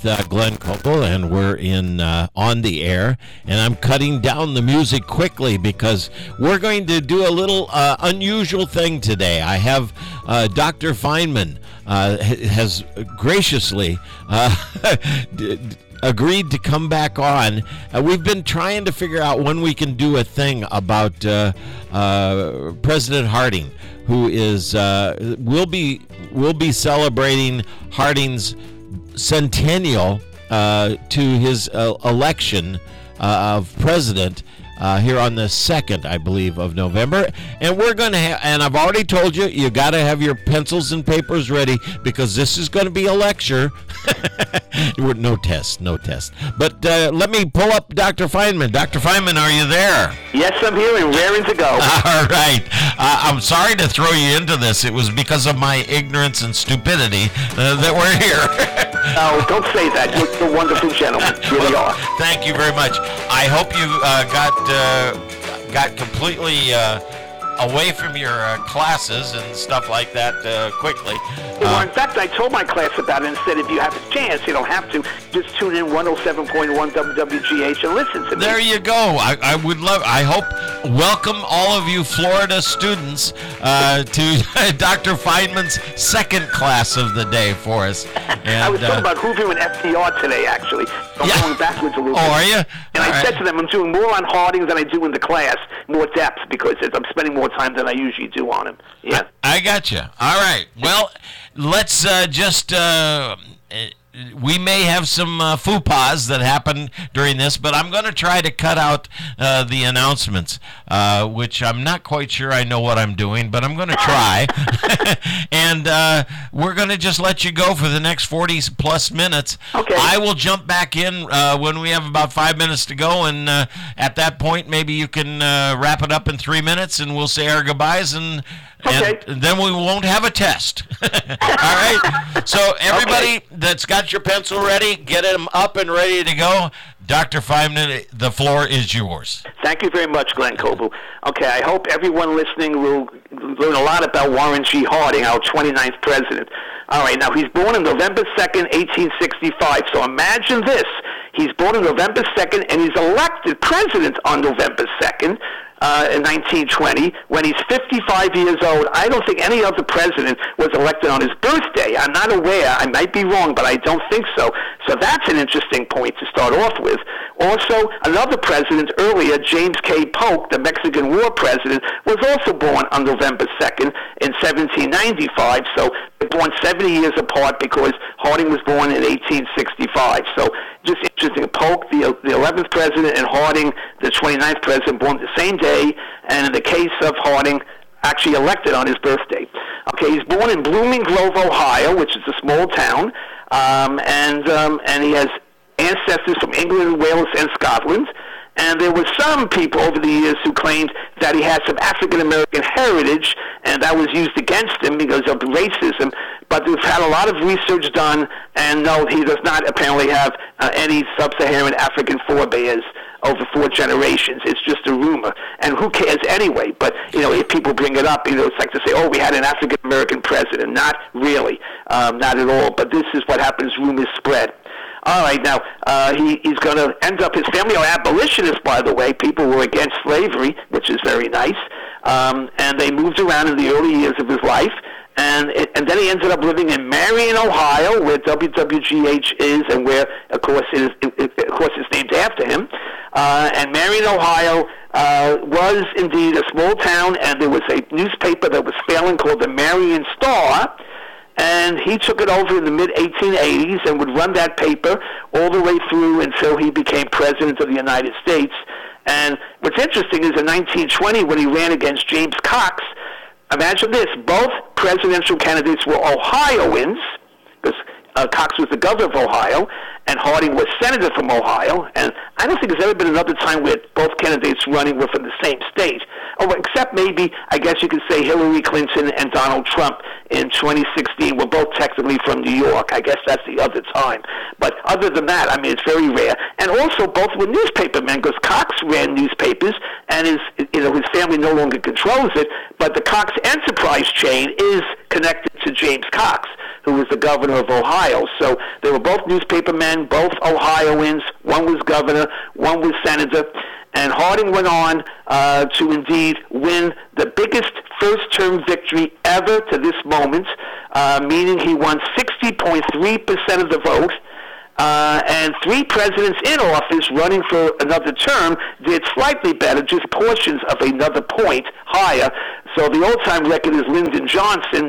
Glenn Cople, and we're in on the air, and I'm cutting down the music quickly because we're going to do a little unusual thing today. I have Dr. Feynman has graciously agreed to come back on. We've been trying to figure out when we can do a thing about President Harding, who is will be celebrating Harding's centennial to his election of president here on the 2nd, I believe, of November. And we're going to have, and I've already told you, you got to have your pencils and papers ready because this is going to be a lecture. No test. But let me pull up Dr. Feynman. Dr. Feynman, are you there? Yes, I'm here and raring to go. All right. I'm sorry to throw you into this. It was because of my ignorance and stupidity that we're here. No, don't say that. You're a wonderful gentleman. You really are. Thank you very much. I hope you got completely away from your classes and stuff like that quickly. Well, in fact, I told my class about it and said if you have a chance, you don't have to, just tune in 107.1 WWGH and listen to me. There you go. I would love, I hope, welcome all of you Florida students to Dr. Feynman's second class of the day for us. And, I was talking about Hoover and FDR today, actually. I'm going backwards a little bit. Oh, are you? And I said to them, I'm doing more on Harding than I do in the class, more depth, because I'm spending more time than I usually do on him. Yeah. I got you. All right. Well, let's we may have some faux pas that happen during this, but I'm going to try to cut out the announcements, which I'm not quite sure I know what I'm doing, but I'm going to try. And we're going to just let you go for the next 40-plus minutes. Okay. I will jump back in when we have about 5 minutes to go, and at that point, maybe you can wrap it up in 3 minutes, and we'll say our goodbyes, and then we won't have a test. All right? So everybody that's got your pencil ready, get them up and ready to go. Dr. Feynman, the floor is yours. Thank you very much, Glenn Coble. Okay, I hope everyone listening will learn a lot about Warren G. Harding, our 29th president. All right, now he's born on November 2nd, 1865. So imagine this. He's born on November 2nd, and he's elected president on November 2nd. In 1920, when he's 55 years old. I don't think any other president was elected on his birthday. I'm not aware. I might be wrong, but I don't think so. So that's an interesting point to start off with. Also, another president earlier, James K. Polk, the Mexican War president, was also born on November 2nd in 1795. So they're born 70 years apart because Harding was born in 1865. So just interesting. Polk, the 11th president, and Harding, the 29th president, born the same day. And in the case of Harding, actually elected on his birthday. Okay, he's born in Blooming Grove, Ohio, which is a small town, and he has ancestors from England, Wales, and Scotland. And there were some people over the years who claimed that he had some African-American heritage, and that was used against him because of racism. But we've had a lot of research done, and no, he does not apparently have any sub-Saharan African forebears over 4 generations. It's just a rumor. And who cares anyway? But, if people bring it up, it's like to say, oh, we had an African-American president. Not really. Not at all. But this is what happens. Rumors spread. All right, now, he's going to end up, his family are abolitionists, by the way. People were against slavery, which is very nice. And they moved around in the early years of his life. And then he ended up living in Marion, Ohio, where WWGH is, and where, of course, it's named after him. And Marion, Ohio, was indeed a small town, and there was a newspaper that was failing called the Marion Star. And he took it over in the mid-1880s and would run that paper all the way through until he became president of the United States. And what's interesting is in 1920, when he ran against James Cox, imagine this, both presidential candidates were Ohioans, because Cox was the governor of Ohio, and Harding was senator from Ohio. And I don't think there's ever been another time where both candidates running were from the same state. Except maybe, I guess you could say Hillary Clinton and Donald Trump in 2016 were both technically from New York. I guess that's the other time. But other than that, I mean, it's very rare. And also, both were newspaper men, because Cox ran newspapers, and his family no longer controls it. But the Cox Enterprise chain is connected to James Cox, who was the governor of Ohio. So they were both newspaper men, both Ohioans. One was governor, one was senator. And Harding went on to indeed win the biggest first-term victory ever to this moment, meaning he won 60.3% of the vote. And three presidents in office running for another term did slightly better, just portions of another point higher. So the old-time record is Lyndon Johnson,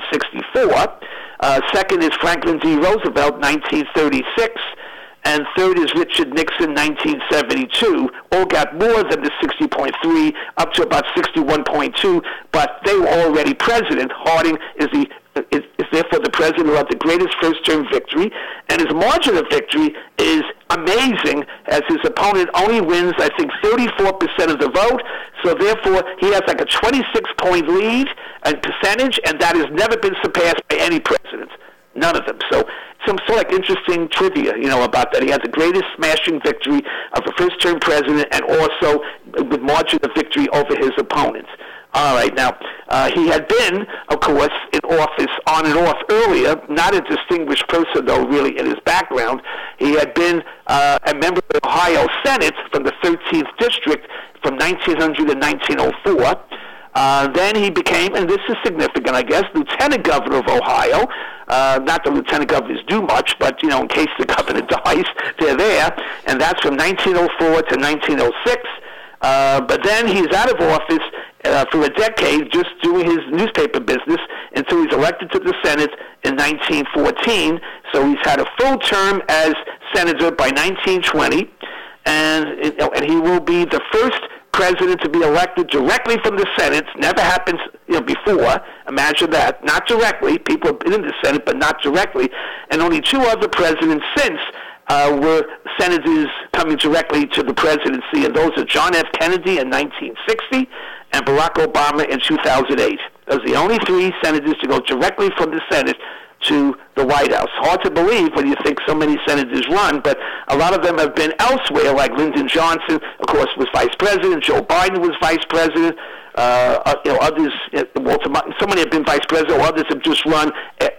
1964. Second is Franklin D. Roosevelt, 1936. And third is Richard Nixon, 1972. All got more than the 60.3, up to about 61.2, but they were already president. Harding is therefore the president who had the greatest first-term victory, and his margin of victory is amazing, as his opponent only wins, I think, 34% of the vote, so therefore he has like a 26-point lead and percentage, and that has never been surpassed by any president. None of them. So some sort of interesting trivia, about that. He had the greatest smashing victory of a first-term president, and also with margin of victory over his opponents. All right, now, he had been, of course, in office on and off earlier, not a distinguished person, though, really, in his background. He had been a member of the Ohio Senate from the 13th District from 1900 to 1904. Then he became, and this is significant, I guess, lieutenant governor of Ohio. Not that lieutenant governors do much, but, in case the governor dies, they're there. And that's from 1904 to 1906. But then he's out of office for a decade, just doing his newspaper business until he's elected to the Senate in 1914. So he's had a full term as senator by 1920, and he will be the first president to be elected directly from the Senate. Never happened before. Imagine that. Not directly. People have been in the Senate, but not directly. And only two other presidents since were senators coming directly to the presidency, and those are John F. Kennedy in 1960 and Barack Obama in 2008. Those are the only three senators to go directly from the Senate to the White House. Hard to believe when you think so many senators run, but a lot of them have been elsewhere, like Lyndon Johnson, of course, was vice president. Joe Biden was vice president. Others, so many have been vice president, or others have just run,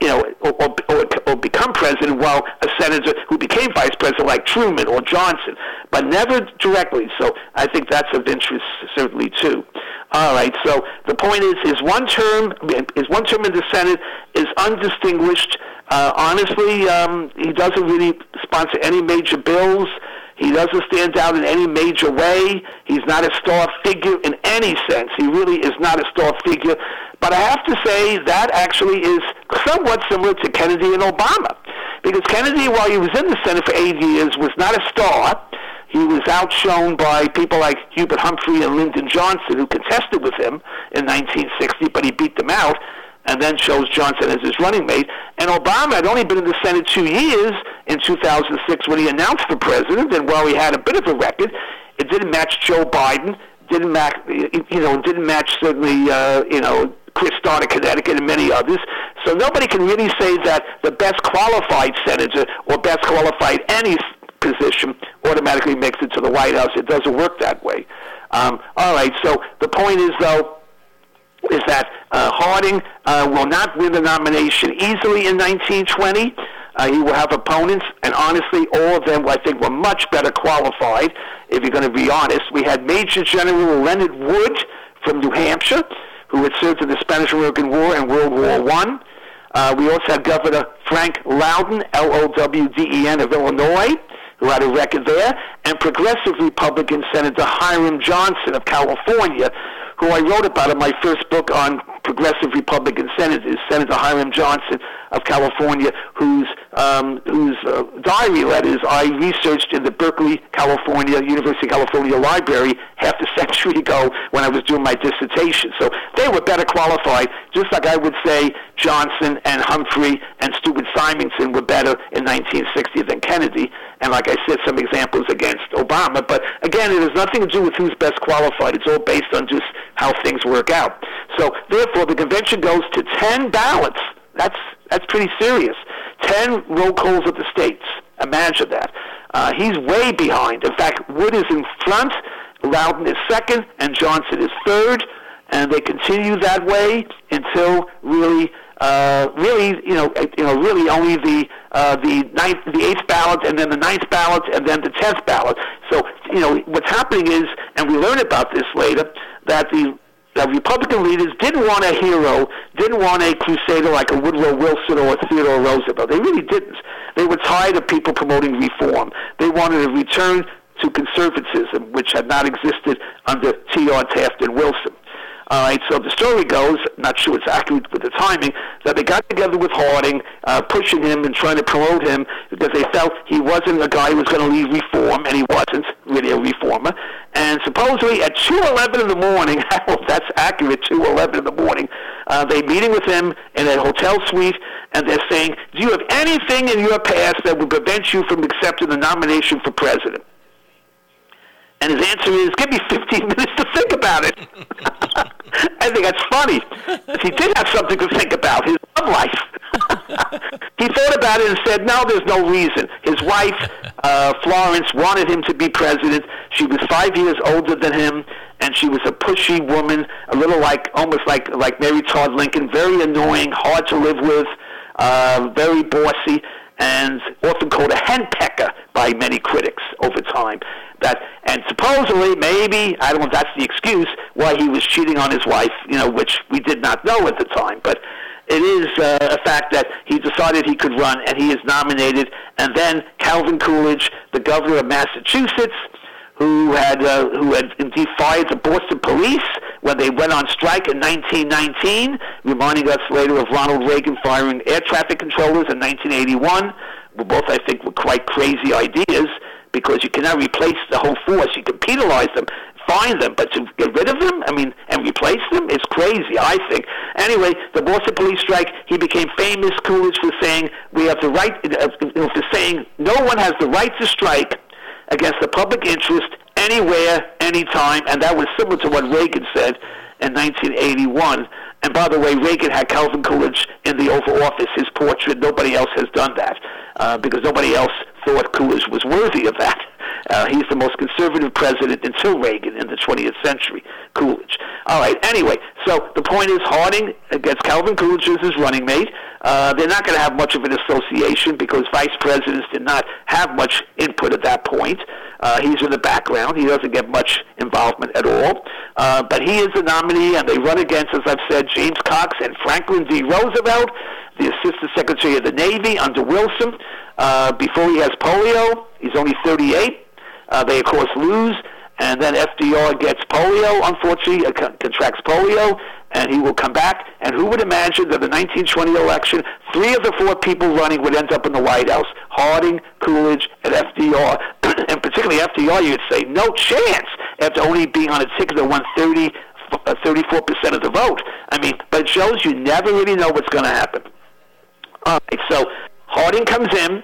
or become president while a senator who became vice president, like Truman or Johnson, but never directly. So I think that's of interest, certainly, too. All right, so the point is, his one term in the Senate is undistinguished. Honestly, he doesn't really sponsor any major bills. He doesn't stand out in any major way. He's not a star figure in any sense. He really is not a star figure. But I have to say that actually is somewhat similar to Kennedy and Obama. Because Kennedy, while he was in the Senate for 8 years, was not a star. He was outshone by people like Hubert Humphrey and Lyndon Johnson, who contested with him in 1960, but he beat them out, and then chose Johnson as his running mate. And Obama had only been in the Senate 2 years in 2006 when he announced for president, and while he had a bit of a record, it didn't match Joe Biden, didn't match certainly, Chris Starr of Connecticut and many others. So nobody can really say that the best qualified senator or best qualified any position automatically makes it to the White House. It doesn't work that way. All right, so the point is, though, is that Harding will not win the nomination easily in 1920. He will have opponents, and honestly, all of them, I think, were much better qualified, if you're going to be honest. We had Major General Leonard Wood from New Hampshire, who had served in the Spanish-American War and World War I. We also had Governor Frank Loudon, L-O-W-D-E-N, of Illinois, who had a record there, and progressive Republican Senator Hiram Johnson of California, who I wrote about in my first book on progressive Republican senators, Senator Hiram Johnson of California, whose diary letters I researched in the Berkeley, California, University of California Library half a century ago when I was doing my dissertation. So they were better qualified, just like I would say Johnson and Humphrey and Stewart Simonson were better in 1960 than Kennedy. And like I said, some examples against Obama. But again, it has nothing to do with who's best qualified. It's all based on just how things work out. So therefore, the convention goes to 10 ballots. That's pretty serious. 10 roll calls of the states. Imagine that. He's way behind. In fact, Wood is in front, Loudon is second, and Johnson is third. And they continue that way until really really, really only the eighth ballot, and then the ninth ballot, and then the 10th ballot. So, what's happening is, and we learn about this later, that the Republican leaders didn't want a hero, didn't want a crusader like a Woodrow Wilson or a Theodore Roosevelt. They really didn't. They were tired of people promoting reform. They wanted a return to conservatism, which had not existed under T.R. Taft and Wilson. All right, so the story goes, not sure it's accurate with the timing, that they got together with Harding, pushing him and trying to promote him because they felt he wasn't a guy who was going to lead reform, and he wasn't really a reformer. And supposedly at 2:11 in the morning, that's accurate, 2:11 in the morning, they're meeting with him in a hotel suite, and they're saying, do you have anything in your past that would prevent you from accepting the nomination for president? And his answer is, give me 15 minutes to think about it. I think that's funny. He did have something to think about, his love life. He thought about it and said, no, there's no reason. His wife, Florence, wanted him to be president. She was 5 years older than him, and she was a pushy woman, a little almost like Mary Todd Lincoln, very annoying, hard to live with, very bossy, and often called a henpecker by many critics over time. And supposedly, maybe, I don't know if that's the excuse, why he was cheating on his wife, which we did not know at the time. But it is a fact that he decided he could run, and he is nominated. And then Calvin Coolidge, the governor of Massachusetts, who had indeed fired the Boston police when they went on strike in 1919, reminding us later of Ronald Reagan firing air traffic controllers in 1981. Both, I think, were quite crazy ideas, because you cannot replace the whole force. You can penalize them, fine them, but to get rid of them, and replace them, it's crazy, I think. Anyway, the Boston police strike, he became famous, Coolidge, for saying we have the right, for saying no one has the right to strike against the public interest anywhere, anytime, and that was similar to what Reagan said in 1981. And by the way, Reagan had Calvin Coolidge in the Oval Office, his portrait. Nobody else has done that, because nobody else thought Coolidge was worthy of that. He's the most conservative president until Reagan in the 20th century, Coolidge. All right, anyway, so the point is Harding gets Calvin Coolidge as his running mate. They're not going to have much of an association because vice presidents did not have much input at that point. He's in the background. He doesn't get much involvement at all. But he is the nominee, and they run against, as I've said, James Cox and Franklin D. Roosevelt, the Assistant Secretary of the Navy under Wilson. Before he has polio, he's only 38. They, of course, lose. And then FDR gets polio, unfortunately, contracts polio, and he will come back. And who would imagine that the 1920 election, 3 of the 4 people running would end up in the White House? Harding, Coolidge, and FDR. And particularly FDR, you'd say, no chance, after only being on a ticket that won 34% of the vote. But it shows you never really know what's going to happen. All right, so Harding comes in,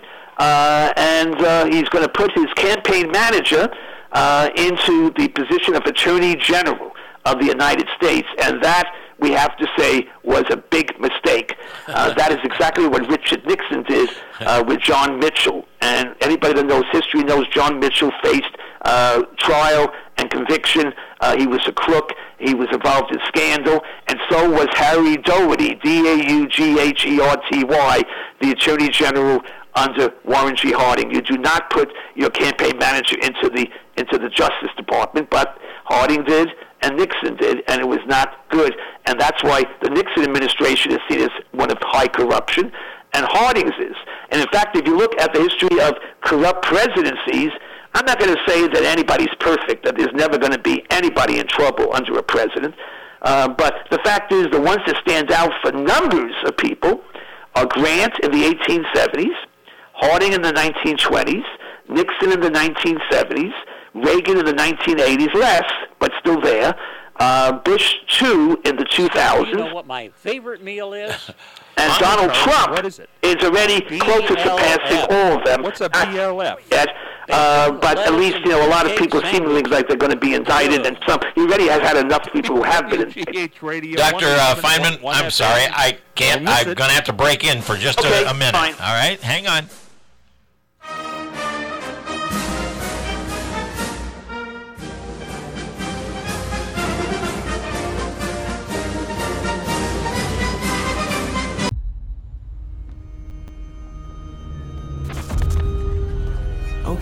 and he's going to put his campaign manager into the position of Attorney General of the United States, and that, we have to say, was a big mistake. That is exactly what Richard Nixon did with John Mitchell. And anybody that knows history knows John Mitchell faced trial and conviction. He was a crook. He was involved in scandal. And so was Harry Dougherty, D-A-U-G-H-E-R-T-Y, the Attorney General under Warren G. Harding. You do not put your campaign manager into the Justice Department, but Harding did and Nixon did, and it was not good. And that's why the Nixon administration is seen as one of high corruption, and Harding's is. And in fact, if you look at the history of corrupt presidencies, I'm not going to say that anybody's perfect, that there's never going to be anybody in trouble under a president. But the fact is, the ones that stand out for numbers of people are Grant in the 1870s, Harding in the 1920s, Nixon in the 1970s, Reagan in the 1980s, less, but still there, Bush 2 in the 2000s. You know what my favorite meal is? And Donald Trump what is already close to surpassing all of them. What's a BLF? Yes, but at least, a lot of people seem like they're going to be indicted, and he already has had enough people who have been indicted. Dr. Feynman, I'm sorry, I can't. I'm going to have to break in for just a minute. Fine. All right, hang on.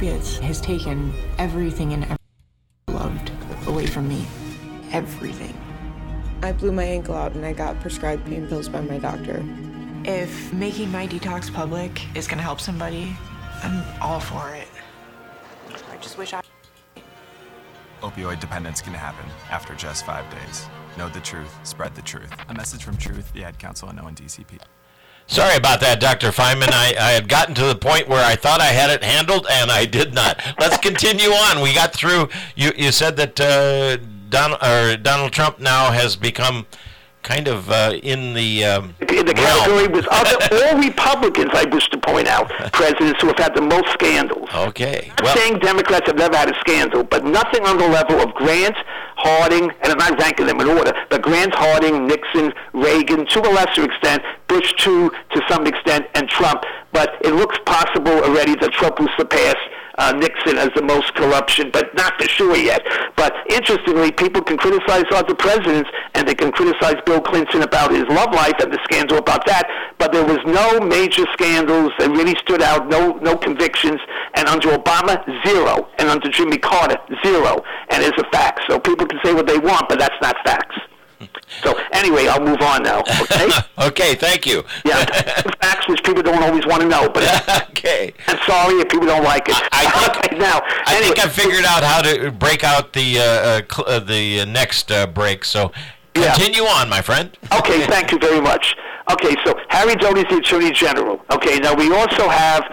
opiates has taken everything and everything I loved away from me. Everything. I blew my ankle out and I got prescribed pain pills by my doctor. If making my detox public is gonna help somebody, I'm all for it. I just wish I... Opioid dependence can happen after just 5 days. Know the truth, spread the truth. A message from Truth, the Ad Council, and ONDCP. Sorry about that, Dr. Feynman. I had gotten to the point where I thought I had it handled, and I did not. Let's continue on. We got through. You said that Donald Trump now has become kind of in the category with all Republicans, I wish to point out, presidents who have had the most scandals. Okay. I'm not saying Democrats have never had a scandal, but nothing on the level of Grant, Harding, and I'm not ranking them in order, but Grant, Harding, Nixon, Reagan, to a lesser extent, Bush too, to some extent, and Trump. But it looks possible already that Trump will surpass Nixon as the most corruption, but not for sure yet. But interestingly, people can criticize other presidents, and they can criticize Bill Clinton about his love life and the scandal about that, but there was no major scandals that really stood out, no convictions, and under Obama, zero, and under Jimmy Carter, zero, and it's a fact. So people can say what they want, but that's not facts. So anyway, I'll move on now, okay? Okay, thank you. Yeah, facts which people don't always want to know, but okay. I'm sorry if people don't like it. I think I figured out how to break out the next break, so continue on, my friend. Okay, thank you very much. Okay, so Harry Doty's the Attorney General. Okay, now we also have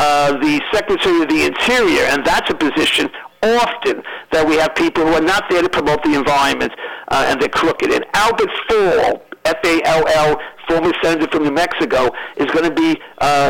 the Secretary of the Interior, and that's a position often that we have people who are not there to promote the environment, and they're crooked. And Albert Fall, F-A-L-L, former senator from New Mexico, is going to be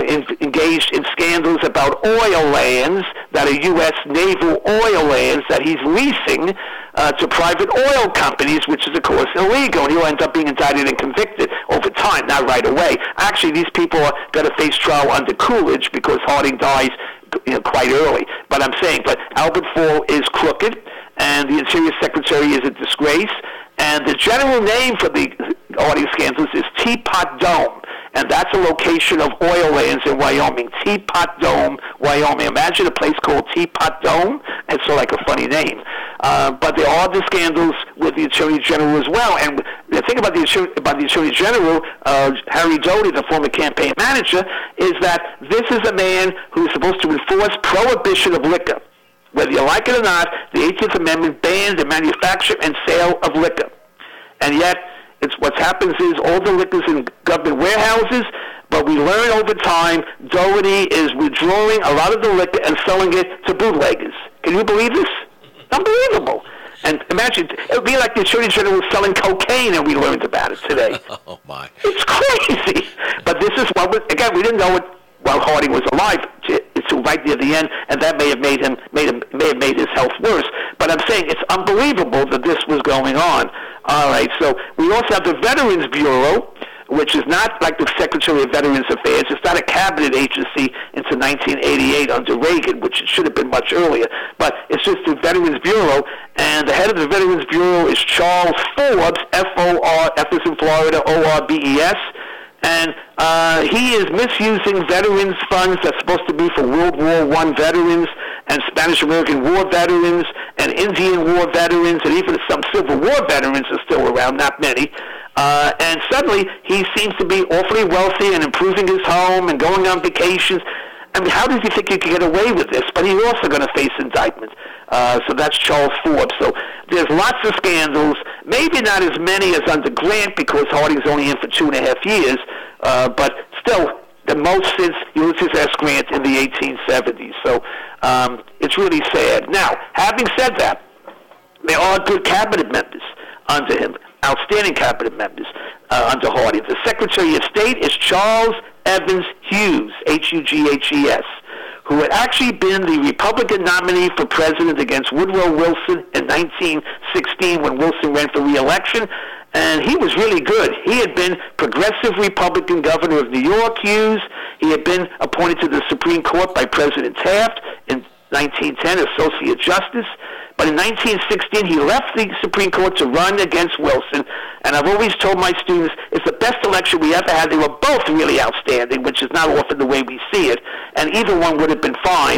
engaged in scandals about oil lands that are U.S. naval oil lands that he's leasing to private oil companies, which is, of course, illegal. And he'll end up being indicted and convicted over time, not right away. Actually, these people are going to face trial under Coolidge because Harding dies quite early. But I'm saying, Albert Fall is crooked, and the Interior Secretary is a disgrace. And the general name for the Harding scandals is Teapot Dome, and that's a location of oil lands in Wyoming. Teapot Dome, Wyoming. Imagine a place called Teapot Dome. It's like a funny name. But there are the scandals with the Attorney General as well. And the thing about the Attorney General, Harry Doty, the former campaign manager, is that this is a man who's supposed to enforce prohibition of liquor. Whether you like it or not, the 18th Amendment banned the manufacture and sale of liquor. And yet, what happens is all the liquor's in government warehouses, but we learn over time Doty is withdrawing a lot of the liquor and selling it to bootleggers. Can you believe this? Unbelievable. And imagine, it would be like the Attorney General was selling cocaine and we learned about it today. Oh, my. It's crazy. But this is what, again, we didn't know it while Harding was alive to right near the end, and that may have made his health worse. But I'm saying it's unbelievable that this was going on. All right, so we also have the Veterans Bureau, which is not like the Secretary of Veterans Affairs. It's not a cabinet agency into 1988 under Reagan, which it should have been much earlier. But it's just the Veterans Bureau, and the head of the Veterans Bureau is Charles Forbes, F-O-R, F is in Florida, O-R-B-E-S. And he is misusing veterans funds that's supposed to be for World War I veterans and Spanish-American War veterans and Indian War veterans, and even some Civil War veterans are still around, not many. And suddenly, he seems to be awfully wealthy and improving his home and going on vacations. I mean, how does he think he can get away with this? But he's also going to face indictment. So that's Charles Forbes. So there's lots of scandals, maybe not as many as under Grant because Harding's only in for 2.5 years, but still the most since Ulysses S. Grant in the 1870s. So it's really sad. Now, having said that, there are good cabinet members under him, outstanding cabinet members under Harding. The Secretary of State is Charles Evans Hughes, H-U-G-H-E-S, who had actually been the Republican nominee for president against Woodrow Wilson in 1916 when Wilson ran for re-election, and he was really good. He had been progressive Republican governor of New York, Hughes. He had been appointed to the Supreme Court by President Taft in 1910, Associate Justice. But in 1916, he left the Supreme Court to run against Wilson. And I've always told my students, it's the best election we ever had. They were both really outstanding, which is not often the way we see it. And either one would have been fine.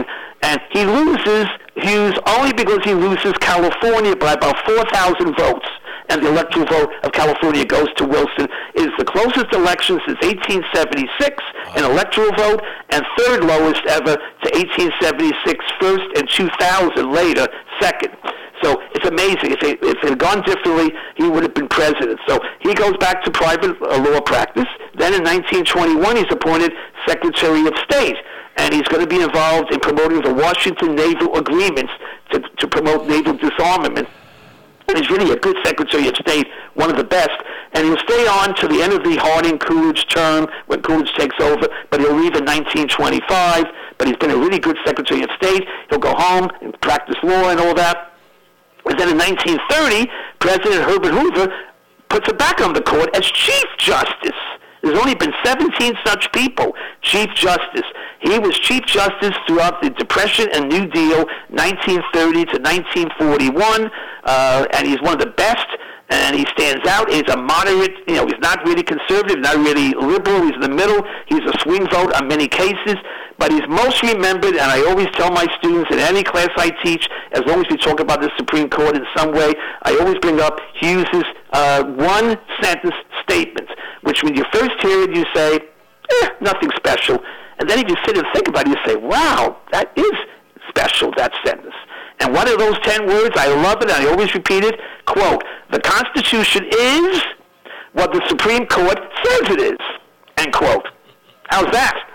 And he loses Hughes only because he loses California by about 4,000 votes. And the electoral vote of California goes to Wilson. It is the closest election since 1876, an electoral vote, and third lowest ever to 1876 first and 2000 later second. So it's amazing. If it had gone differently, he would have been president. So he goes back to private law practice. Then in 1921, he's appointed Secretary of State. And he's going to be involved in promoting the Washington Naval Agreements to promote naval disarmament. And he's really a good Secretary of State, one of the best. And he'll stay on to the end of the Harding-Coolidge term when Coolidge takes over, but he'll leave in 1925. But he's been a really good Secretary of State. He'll go home and practice law and all that. And then in 1930, President Herbert Hoover puts him back on the court as Chief Justice. There's only been 17 such people, Chief Justice. He was Chief Justice throughout the Depression and New Deal, 1930 to 1941, and he's one of the best, and he stands out. He's a moderate, he's not really conservative, not really liberal. He's in the middle. He's a swing vote on many cases, but he's most remembered, and I always tell my students in any class I teach, as long as we talk about the Supreme Court in some way, I always bring up Hughes's one-sentence statement, which when you first hear it, you say, nothing special. And then if you sit and think about it, you say, wow, that is special, that sentence. And what are those 10 words? I love it, and I always repeat it. Quote, the Constitution is what the Supreme Court says it is. End quote. How's that?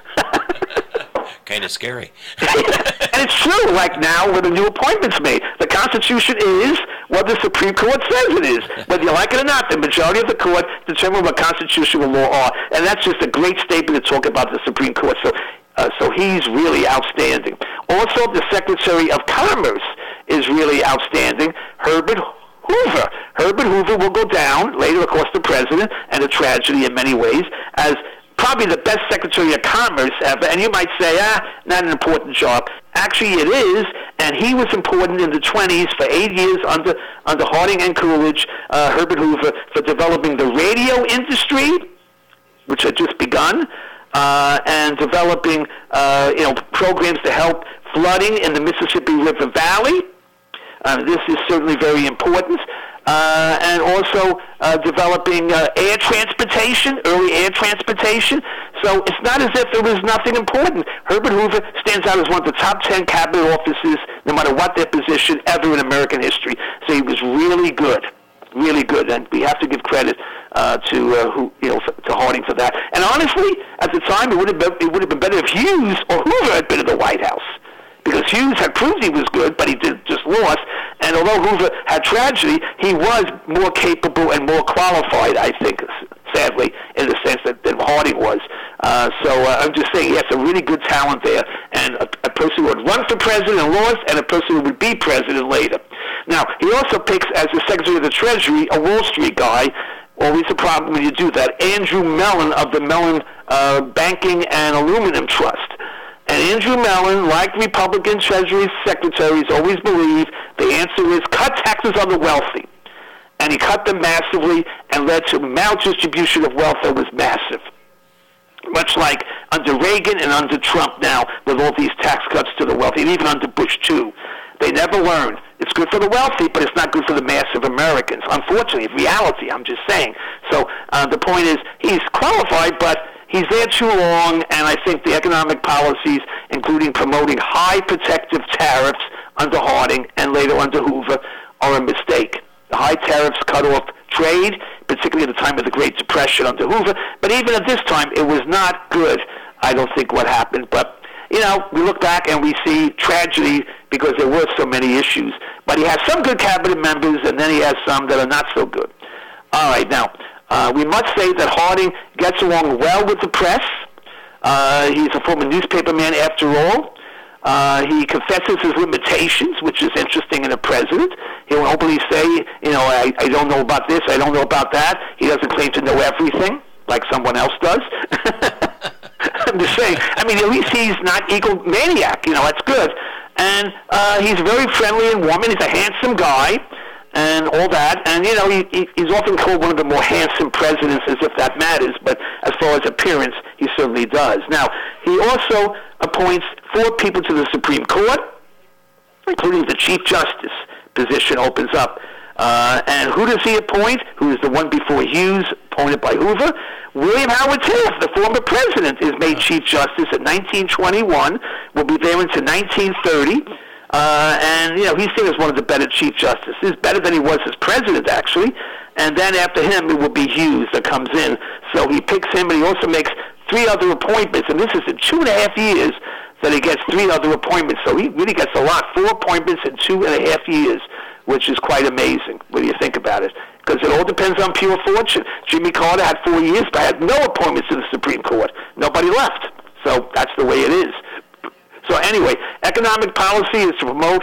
Kind of scary. And it's true, like now with the new appointments made. The Constitution is what the Supreme Court says it is. Whether you like it or not, the majority of the court determine what constitutional law are. And that's just a great statement to talk about the Supreme Court. So he's really outstanding. Also, the Secretary of Commerce is really outstanding, Herbert Hoover. Herbert Hoover will go down, later, of course, the president, and a tragedy in many ways, as probably the best Secretary of Commerce ever. And you might say, not an important job. Actually, it is, and he was important in the 20s for 8 years under Harding and Coolidge, Herbert Hoover, for developing the radio industry, which had just begun, and developing programs to help flooding in the Mississippi River Valley. This is certainly very important. And also developing air transportation, early air transportation. So it's not as if there was nothing important. Herbert Hoover stands out as one of the top 10 cabinet officers, no matter what their position, ever in American history. So he was really good, and we have to give credit to Harding for that. And honestly, at the time, it would have been better if Hughes or Hoover had been in the White House, because Hughes had proved he was good, but he just lost. And although Hoover had tragedy, he was more capable and more qualified, I think, sadly, in the sense that Harding was. So I'm just saying he has a really good talent there, and a person who would run for president and lost, and a person who would be president later. Now, he also picks as the Secretary of the Treasury a Wall Street guy. Always a problem when you do that. Andrew Mellon of the Mellon Banking and Aluminum Trust. And Andrew Mellon, like Republican Treasury secretaries, always believe the answer is cut taxes on the wealthy. And he cut them massively and led to maldistribution of wealth that was massive. Much like under Reagan and under Trump now, with all these tax cuts to the wealthy, and even under Bush too. They never learned. It's good for the wealthy, but it's not good for the mass of Americans. Unfortunately, reality, I'm just saying. So the point is, he's qualified, but he's there too long, and I think the economic policies, including promoting high protective tariffs under Harding and later under Hoover, are a mistake. The high tariffs cut off trade, particularly at the time of the Great Depression under Hoover, but even at this time, it was not good, I don't think, what happened. But, we look back and we see tragedy because there were so many issues. But he has some good cabinet members, and then he has some that are not so good. All right, now, we must say that Harding gets along well with the press. He's a former newspaperman after all. He confesses his limitations, which is interesting in a president. He'll openly say, I don't know about this, I don't know about that. He doesn't claim to know everything, like someone else does. I'm just saying, at least he's not egomaniac, that's good. And he's very friendly and warm, and he's a handsome guy. and all that. And, he's often called one of the more handsome presidents, as if that matters, but as far as appearance, he certainly does. Now, he also appoints 4 people to the Supreme Court, including the Chief Justice position opens up. And who does he appoint? Who is the one before Hughes, appointed by Hoover? William Howard Taft, the former president, is made Chief Justice in 1921, will be there until 1930. And he's seen as one of the better Chief Justices, better than he was as president, actually. And then after him, it will be Hughes that comes in. So he picks him, and he also makes 3 other appointments. And this is in 2.5 years that he gets 3 other appointments. So he really gets a lot, 4 appointments in 2.5 years, which is quite amazing when you think about it. Because it all depends on pure fortune. Jimmy Carter had 4 years, but had no appointments to the Supreme Court. Nobody left. So that's the way it is. So anyway, economic policy is to promote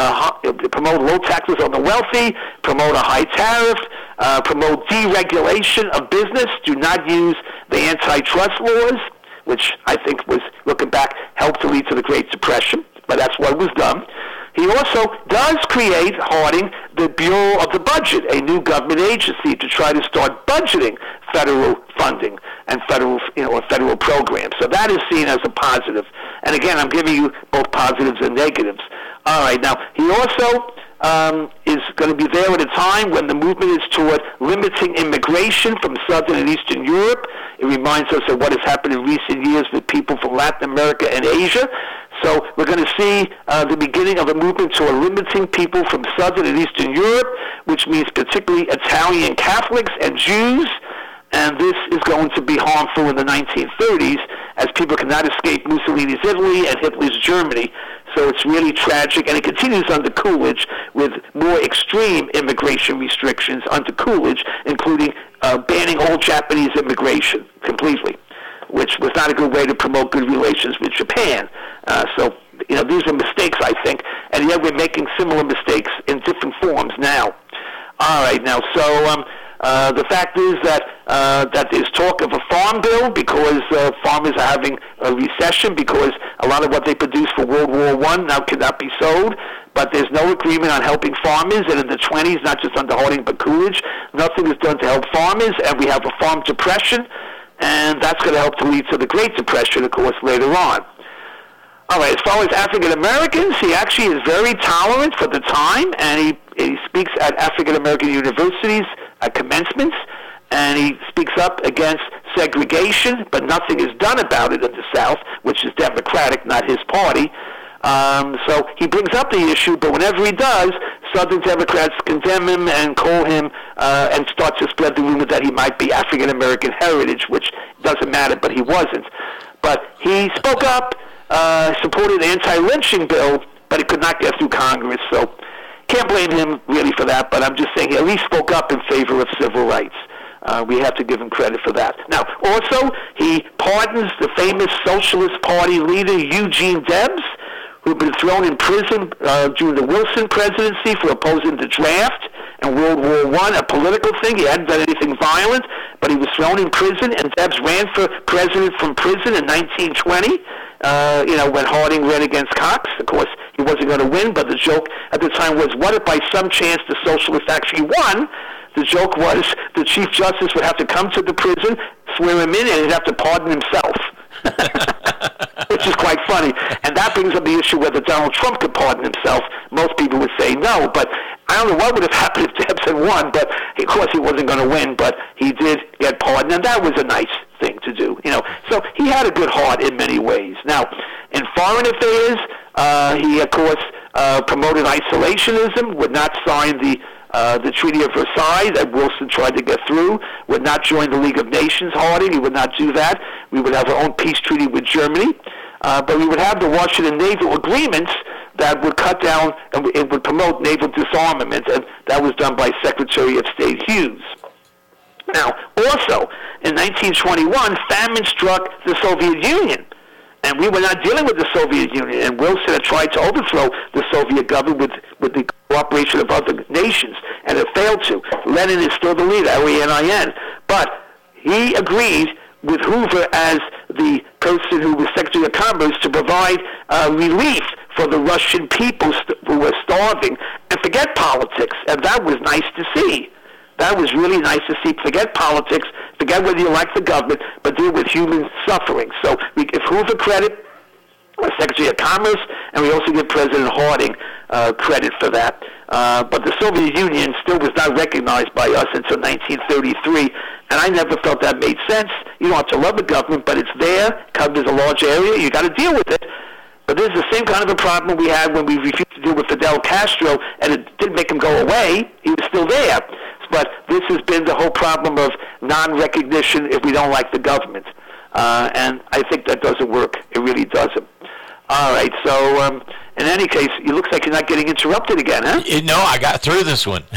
low taxes on the wealthy, promote a high tariff, promote deregulation of business, do not use the antitrust laws, which I think was, looking back, helped to lead to the Great Depression, but that's what was done. He also does create, Harding, the Bureau of the Budget, a new government agency to try to start budgeting federal funding and federal programs. So that is seen as a positive. And again, I'm giving you both positives and negatives. All right, now, he also is going to be there at a time when the movement is toward limiting immigration from Southern and Eastern Europe. It reminds us of what has happened in recent years with people from Latin America and Asia. So we're going to see the beginning of a movement toward limiting people from Southern and Eastern Europe, which means particularly Italian Catholics and Jews. And this is going to be harmful in the 1930s as people cannot escape Mussolini's Italy and Hitler's Germany. So it's really tragic. And it continues under Coolidge with more extreme immigration restrictions under Coolidge, including banning all Japanese immigration completely, which was not a good way to promote good relations with Japan. So these are mistakes, I think, and yet we're making similar mistakes in different forms now. All right, now, so the fact is that there's talk of a farm bill because farmers are having a recession because a lot of what they produced for World War I now cannot be sold. But there's no agreement on helping farmers, and in the 20s, not just under Harding but Coolidge, nothing is done to help farmers, and we have a farm depression, and that's going to help to lead to the Great Depression, of course, later on. All right, as far as African Americans, he actually is very tolerant for the time, and he speaks at African American universities at commencements, and he speaks up against segregation, but nothing is done about it in the South, which is Democratic, not his party. So he brings up the issue, but whenever he does, Southern Democrats condemn him and call him and start to spread the rumor that he might be African American heritage, which doesn't matter, but he wasn't. But he spoke up, supported the anti-lynching bill, but it could not get through Congress, so can't blame him really for that, but I'm just saying he at least spoke up in favor of civil rights. We have to give him credit for that. Now, also, he pardons the famous Socialist Party leader Eugene Debs, who had been thrown in prison during the Wilson presidency for opposing the draft in World War I, a political thing. He hadn't done anything violent, but he was thrown in prison, and Debs ran for president from prison in 1920, when Harding ran against Cox. Of course, he wasn't going to win, but the joke at the time was, what if by some chance the Socialists actually won? The joke was the Chief Justice would have to come to the prison, swear him in, and he'd have to pardon himself. Which is quite funny. And that brings up the issue whether Donald Trump could pardon himself. Most people would say no, but I don't know what would have happened if Debs had won, but of course he wasn't going to win, but he did get pardoned, and that was a nice thing to do. So he had a good heart in many ways. Now, in foreign affairs, he, of course, promoted isolationism, would not sign the Treaty of Versailles that Wilson tried to get through, would not join the League of Nations, Harding. He would not do that. We would have our own peace treaty with Germany. But we would have the Washington naval agreements that would cut down and it would promote naval disarmament, and that was done by Secretary of State Hughes. Now, also, in 1921, famine struck the Soviet Union. And we were not dealing with the Soviet Union, and Wilson had tried to overthrow the Soviet government with the cooperation of other nations, and it failed to. Lenin is still the leader, Lenin. But he agreed with Hoover as the person who was Secretary of Commerce to provide relief for the Russian people who were starving, and forget politics. And that was nice to see. That was really nice to see. Forget politics, forget whether you like the government, but deal with human suffering. So we give Hoover credit, Secretary of Commerce, and we also give President Harding credit for that. But the Soviet Union still was not recognized by us until 1933, and I never felt that made sense. You don't have to love the government, but it's there, covers a large area, you got to deal with it. But this is the same kind of a problem we had when we refused to deal with Fidel Castro, and it didn't make him go away. He was still there. But this has been the whole problem of non-recognition if we don't like the government. And I think that doesn't work. It really doesn't. All right, so in any case, it looks like you're not getting interrupted again, huh? No, I got through this one.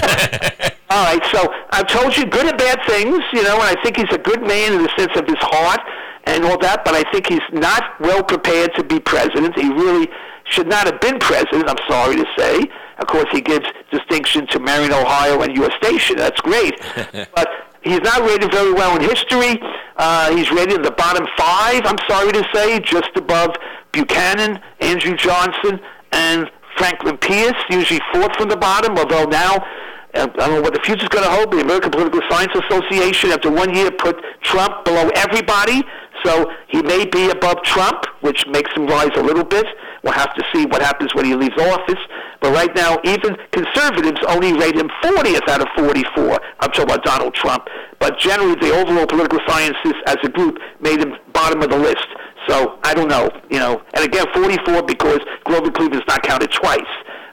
All right, so I've told you good and bad things, and I think he's a good man in the sense of his heart and all that, but I think he's not well prepared to be president. He really should not have been president, I'm sorry to say. Of course, he gives distinction to Marion, Ohio, and your station. That's great. But he's not rated very well in history. He's rated in the bottom 5, I'm sorry to say, just above Buchanan, Andrew Johnson, and Franklin Pierce, usually 4th from the bottom, although now, I don't know what the future's going to hold. The American Political Science Association, after 1 year, put Trump below everybody. So he may be above Trump, which makes him rise a little bit. We'll have to see what happens when he leaves office. But right now, even conservatives only rate him 40th out of 44. I'm talking about Donald Trump. But generally, the overall political sciences as a group made him bottom of the list. So I don't know, And again, 44 because Grover Cleveland's not counted twice.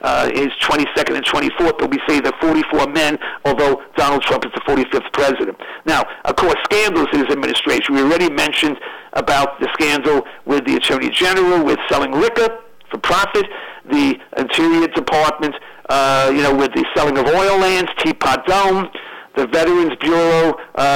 Is 22nd and 24th, but we say the 44 men, although Donald Trump is the 45th president. Now, of course, scandals in his administration. We already mentioned about the scandal with the Attorney General, with selling liquor for profit, the Interior Department, with the selling of oil lands, Teapot Dome, the Veterans Bureau,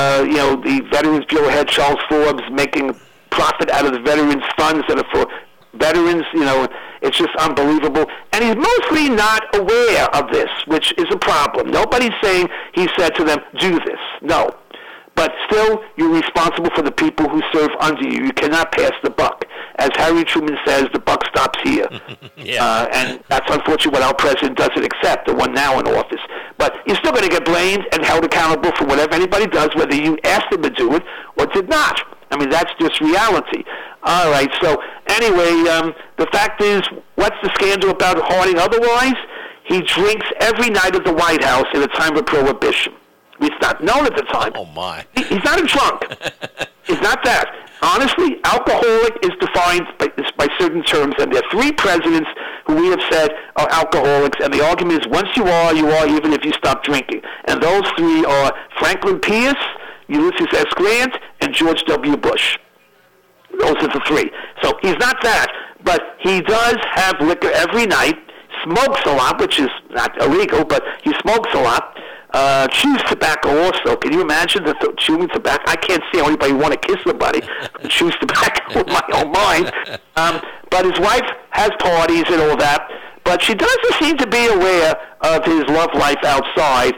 the Veterans Bureau head Charles Forbes making profit out of the veterans funds that are for veterans, it's just unbelievable. And he's mostly not aware of this, which is a problem. Nobody's saying he said to them, do this. No. But still, you're responsible for the people who serve under you. You cannot pass the buck. As Harry Truman says, the buck stops here. Yeah. And that's unfortunately what our president doesn't accept, the one now in office. But you're still going to get blamed and held accountable for whatever anybody does, whether you asked them to do it or did not. I mean, that's just reality. All right, so anyway, the fact is, what's the scandal about Harding otherwise? He drinks every night at the White House in the time of Prohibition. It's not known at the time. Oh, my. He's not a drunk. He's not that. Honestly, alcoholic is defined by certain terms, and there are 3 presidents who we have said are alcoholics, and the argument is once you are, even if you stop drinking. And those 3 are Franklin Pierce, Ulysses S. Grant, and George W. Bush. Those are the 3. So he's not that, but he does have liquor every night, smokes a lot, which is not illegal, but he smokes a lot, chews tobacco also. Can you imagine chewing tobacco? I can't see how anybody would want to kiss somebody who chews tobacco with my own mind. But his wife has parties and all that, but she doesn't seem to be aware of his love life outside.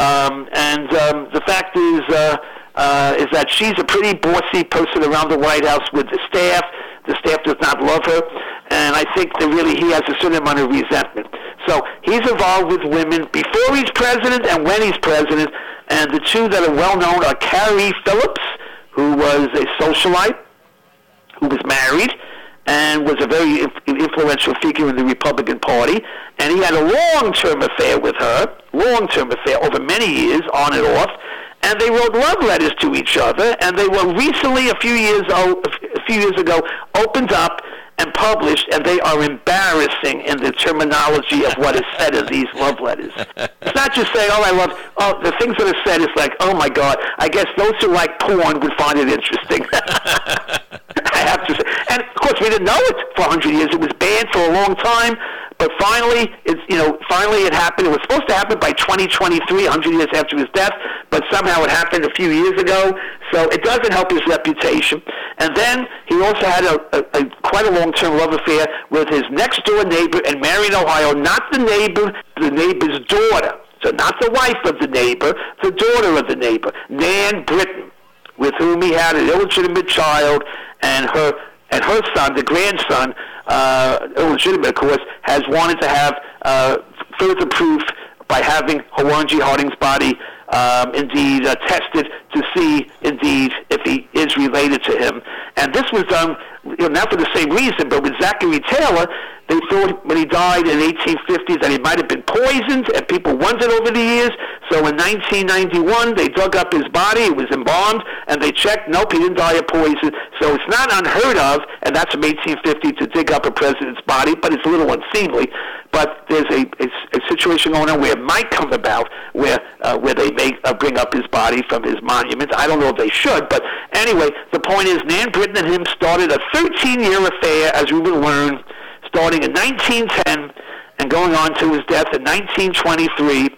And the fact is that she's a pretty bossy person around the White House with the staff. The staff does not love her, and I think that really he has a certain amount of resentment. So he's involved with women before he's president and when he's president, and the 2 that are well known are Carrie Phillips, who was a socialite, who was married, and was a very influential figure in the Republican Party, and he had a long-term affair with her, over many years, on and off, and they wrote love letters to each other, and they were recently, a few years ago, opened up and published, and they are embarrassing in the terminology of what is said in these love letters. It's not just saying, the things that are said is like, oh my God, I guess those who like porn would find it interesting. I have to say. And of course, we didn't know it for 100 years. It was banned for a long time. But finally, it happened. It was supposed to happen by 2023, 100 years after his death, but somehow it happened a few years ago. So it doesn't help his reputation. And then he also had a quite a long-term love affair with his next-door neighbor in Marion, Ohio. Not the neighbor, the neighbor's daughter. So not the wife of the neighbor, the daughter of the neighbor, Nan Britton, with whom he had an illegitimate child, and her son, the grandson, illegitimate, of course, has wanted to have further proof by having Warren G. Harding's body indeed tested to see indeed if he is related to him. And this was done, not for the same reason, but with Zachary Taylor, they thought when he died in the 1850s that he might have been poisoned, and people wondered over the years. So in 1991, they dug up his body. It was embalmed, and they checked. Nope, he didn't die of poison. So it's not unheard of, and that's from 1850, to dig up a president's body, but it's a little unseemly. But there's a situation going on where it might come about where they may bring up his body from his monument. I don't know if they should, but anyway, the point is Nan Britton and him started a 13-year affair, as we will learn, starting in 1910 and going on to his death in 1923.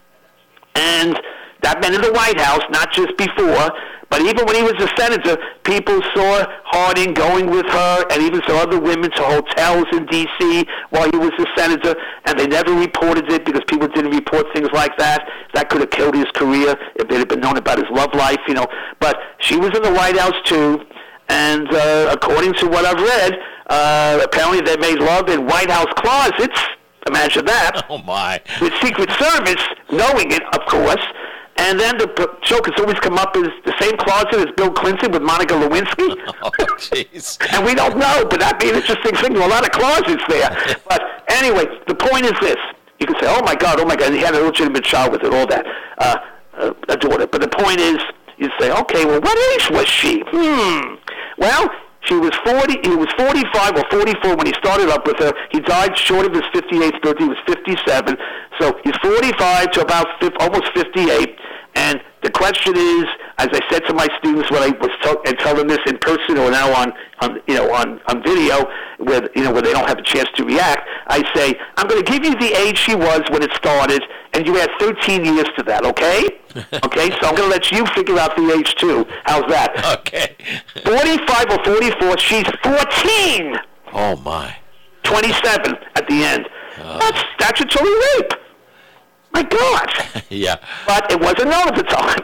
And that meant in the White House, not just before, but even when he was a senator, people saw Harding going with her and even saw other women to hotels in D.C. while he was a senator, and they never reported it because people didn't report things like that. That could have killed his career if it had been known about his love life, But she was in the White House, too, and according to what I've read, apparently they made love in White House closets. Imagine that. Oh, my. With Secret Service knowing it, of course. And then the joke has always come up as the same closet as Bill Clinton with Monica Lewinsky. Oh, jeez. And we don't know, but that'd be an interesting thing. There are a lot of closets there. But anyway, the point is this. You can say, oh, my God, he had a legitimate child with it, all that, a daughter. But the point is, you say, okay, well, what age was she? Well, he was 45 or 44 when he started up with her. He died short of his 58th birthday. He was 57. So he's 45 to about almost 58. And the question is, as I said to my students when I was tell them this in person or now on video, where they don't have a chance to react, I say, I'm going to give you the age she was when it started, and you add 13 years to that, okay? Okay, so I'm going to let you figure out the age too. How's that? Okay. 45 or 44, she's 14. Oh, my. 27 at the end. That's statutory rape. My God. Yeah. But it wasn't known at the time.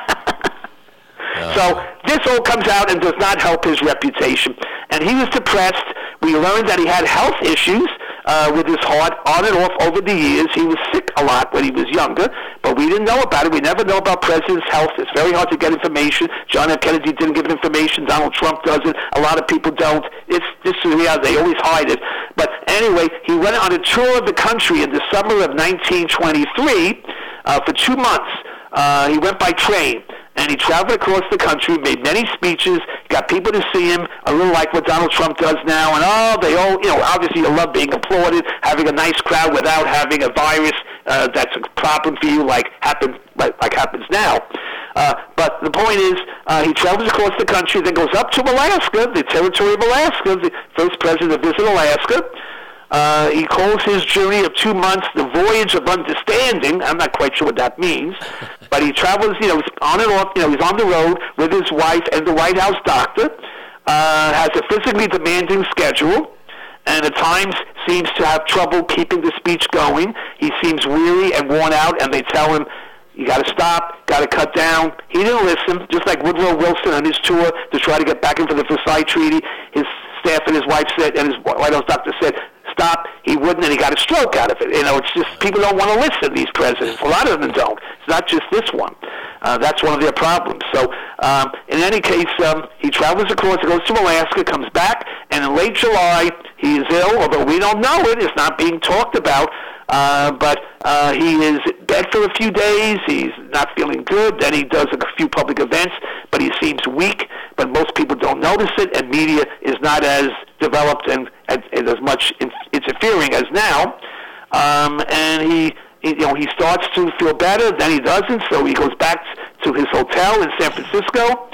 So this all comes out and does not help his reputation. And he was depressed. We learned that he had health issues with his heart on and off over the years. He was sick a lot when he was younger, but we didn't know about it. We never know about president's health. It's very hard to get information. John F. Kennedy didn't give information. Donald Trump doesn't. A lot of people don't. This is reality. They always hide it. But anyway, he went on a tour of the country in the summer of 1923 for 2 months. He went by train. And he traveled across the country, made many speeches, got people to see him, a little like what Donald Trump does now. And they all, obviously you love being applauded, having a nice crowd without having a virus that's a problem for you like happens now. But the point is, he travels across the country, then goes up to Alaska, the territory of Alaska, the first president to visit Alaska. He calls his journey of 2 months the Voyage of Understanding. I'm not quite sure what that means. But he travels, on and off. He's on the road with his wife and the White House doctor. Has a physically demanding schedule. And at times seems to have trouble keeping the speech going. He seems weary and worn out, and they tell him, you got to stop, got to cut down. He didn't listen, just like Woodrow Wilson on his tour to try to get back into the Versailles Treaty. His staff and his wife said, and his White House doctor said, stop. He wouldn't, and he got a stroke out of it. It's just people don't want to listen, these presidents. A lot of them don't. It's not just this one. That's one of their problems. So in any case, he travels across, goes to Alaska, comes back, and in late July, he is ill, although we don't know it. It's not being talked about. But he is in bed for a few days. He's not feeling good. Then he does a few public events, but he seems weak. But most people don't notice it, and media is not as developed and as much interfering as now. And he starts to feel better. Then he doesn't, so he goes back to his hotel in San Francisco,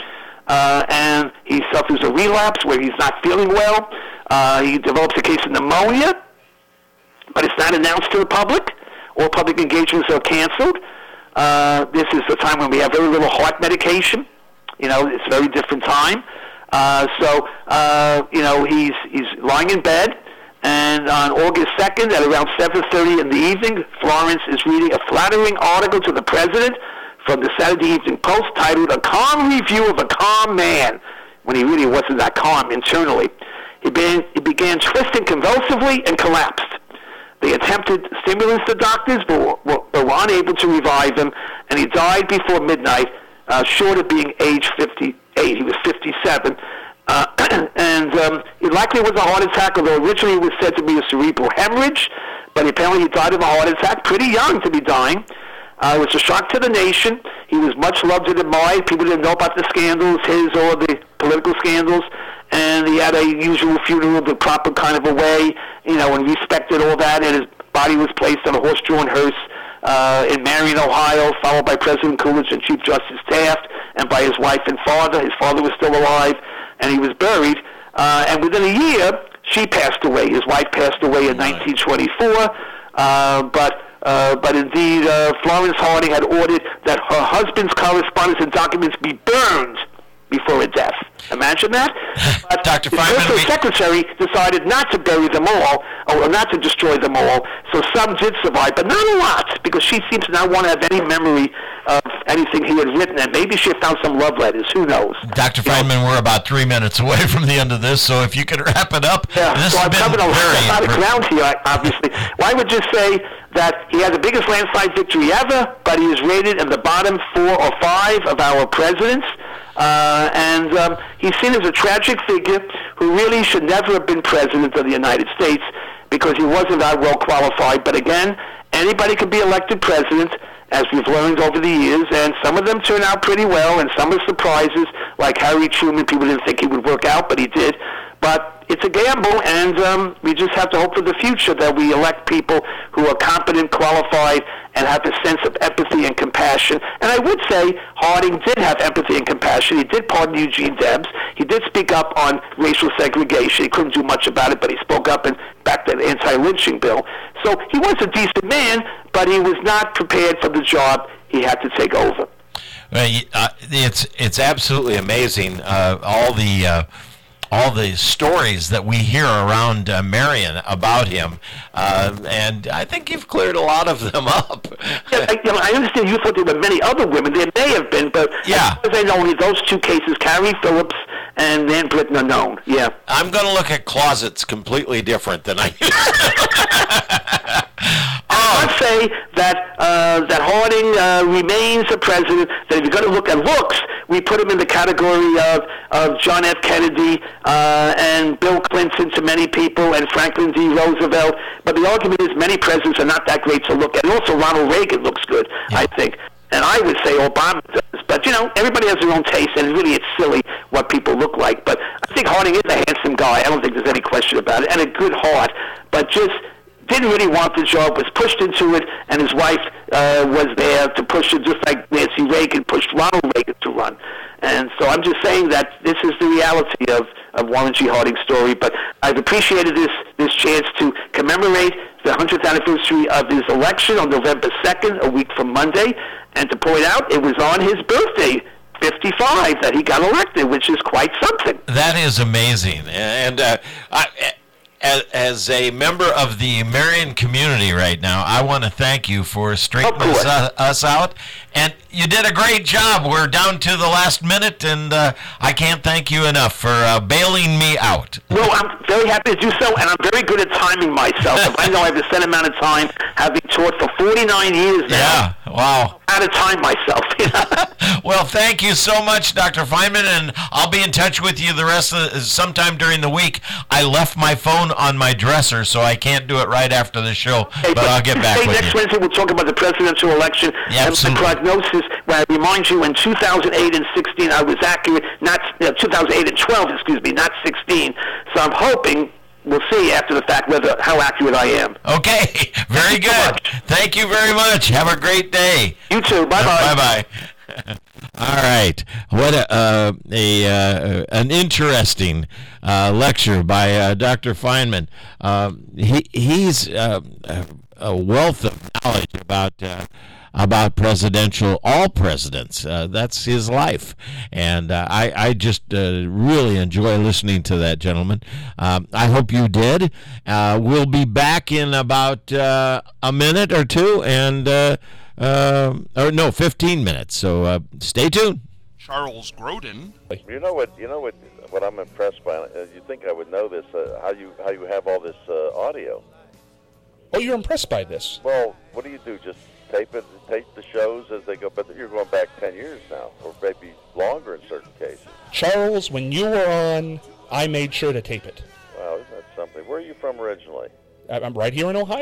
and he suffers a relapse where he's not feeling well. He develops a case of pneumonia, but it's not announced to the public. All public engagements are canceled. This is the time when we have very little heart medication. It's a very different time. He's lying in bed, and on August 2nd at around 7:30 in the evening, Florence is reading a flattering article to the president from the Saturday Evening Post titled "A Calm Review of a Calm Man," when he really wasn't that calm internally. He began twisting convulsively and collapsed. They attempted stimulants, the doctors, but were unable to revive him, and he died before midnight, short of being age 58. He was 57. It likely was a heart attack, although originally it was said to be a cerebral hemorrhage, but apparently he died of a heart attack, pretty young to be dying. It was a shock to the nation. He was much loved and admired. People didn't know about the scandals, his or the political scandals, and he had a usual funeral the proper kind of a way, and respected all that, and his body was placed on a horse-drawn hearse in Marion, Ohio, followed by President Coolidge and Chief Justice Taft, and by his wife and father. His father was still alive, and he was buried. And within a year, she passed away. His wife passed away in 1924, but indeed, Florence Harding had ordered that her husband's correspondence and documents be burned before her death. Imagine that. But Dr. the Feynman, personal secretary decided not to bury them all, or not to destroy them all, so some did survive, but not a lot, because she seems to not want to have any memory of anything he had written, and maybe she had found some love letters. Who knows? Dr. Feynman, we're about 3 minutes away from the end of this, so if you could wrap it up. Yeah, this so has I'm been coming a lot very of ground here, obviously. Well, I would just say that he had the biggest landslide victory ever, but he is rated in the bottom 4 or 5 of our presidents. And he's seen as a tragic figure who really should never have been president of the United States because he wasn't that well qualified. But again, anybody could be elected president, as we've learned over the years, and some of them turn out pretty well, and some are surprises, like Harry Truman. People didn't think he would work out, but he did. But it's a gamble, and we just have to hope for the future that we elect people who are competent, qualified, and have a sense of empathy and compassion. And I would say Harding did have empathy and compassion. He did pardon Eugene Debs. He did speak up on racial segregation. He couldn't do much about it, but he spoke up and backed that anti-lynching bill. So he was a decent man, but he was not prepared for the job he had to take over. It's absolutely amazing, all the stories that we hear around Marion about him, and I think you've cleared a lot of them up. Yeah, I understand you thought there were many other women. There may have been, but yeah, as I know, only those 2 cases, Carrie Phillips and Nan Britton, are known. Yeah. I'm going to look at closets completely different than I used to. I would say that Harding remains a president, that if you're going to look at looks, we put him in the category of John F. Kennedy and Bill Clinton to many people, and Franklin D. Roosevelt. But the argument is many presidents are not that great to look at. And also Ronald Reagan looks good, yeah. I think. And I would say Obama does. But, everybody has their own taste, and really it's silly what people look like. But I think Harding is a handsome guy. I don't think there's any question about it. And a good heart. But just didn't really want the job, was pushed into it, and his wife was there to push it, just like Nancy Reagan pushed Ronald Reagan to run. And so I'm just saying that this is the reality of Warren G. Harding's story. But I've appreciated this chance to commemorate the 100th anniversary of his election on November 2nd, a week from Monday, and to point out it was on his birthday, 55, that he got elected, which is quite something. That is amazing. And as a member of the Marion community right now, I want to thank you for straightening us out. And you did a great job. We're down to the last minute, and I can't thank you enough for bailing me out. Well, I'm very happy to do so, and I'm very good at timing myself. I know I have a set amount of time, having taught for 49 years now. Yeah, wow. How to time myself. Well, thank you so much, Dr. Feynman, and I'll be in touch with you the rest of sometime during the week. I left my phone on my dresser, so I can't do it right after the show, but I'll get back with you. Next Wednesday, we'll talk about the presidential election. Yeah, and my prognosis, where I remind you, in 2008 and 16, I was accurate, 2008 and 12, not 16. So I'm hoping we'll see after the fact how accurate I am. Okay, very good. Thank you very much. Have a great day. You too. Bye-bye. Bye-bye. All right. What an interesting lecture by Dr. Feynman. He's a wealth of knowledge about all presidents. That's his life. And I just really enjoy listening to that gentleman. I hope you did. We'll be back in about a minute or two, and 15 minutes. So stay tuned. Charles Grodin. You know what I'm impressed by. You think I would know this? How you have all this audio? Oh, you're impressed by this? Well, what do you do? Just tape the shows as they go. But you're going back 10 years now, or maybe longer in certain cases. Charles, when you were on, I made sure to tape it. Wow, isn't that something? Where are you from originally? I'm right here in Ohio.